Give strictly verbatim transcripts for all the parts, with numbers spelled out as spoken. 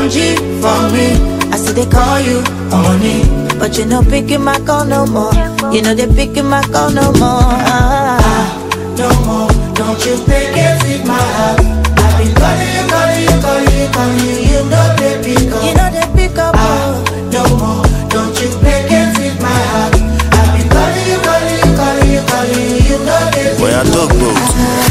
one G for me. I see they call you honey, but you know picking my call no more. You know they picking my call no more. Ah, ah, no more. Don't you pick it with my heart. I've been calling you, calling you, calling you, calling you. You know they pick up. You know they pick up. Ah, no more. Don't you pick it with my heart. I've been calling you, calling you, calling you, calling you. You know they pick up. Where I talk about.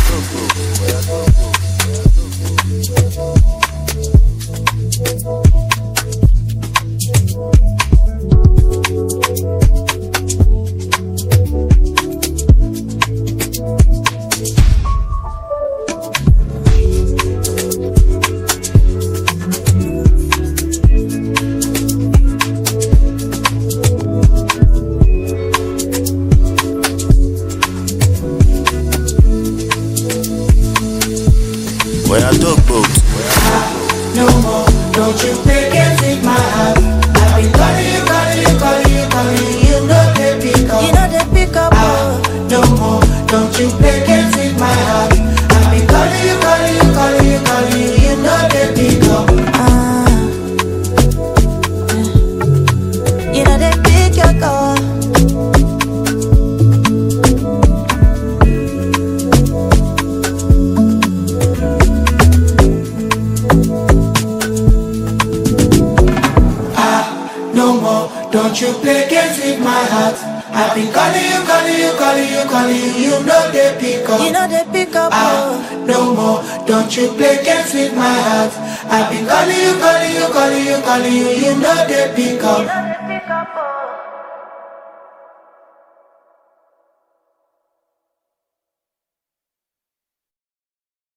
Where I talk about. No more, don't you pick it with my heart. I've been calling you, calling you, calling you, calling you. You know they pick up. You know they pick up. Ah, no more, don't you pick it with my heart. I've been calling you, calling you, calling you, calling you. You know they pick up. Ah, you know they pick your call. No more, don't you play games with my heart. I've been calling you, calling you, calling you, calling you. You know they pick up. You know they pick up. Ah, no more, don't you play games with my heart. I've been calling you, calling you, calling you, calling you. You know they pick up.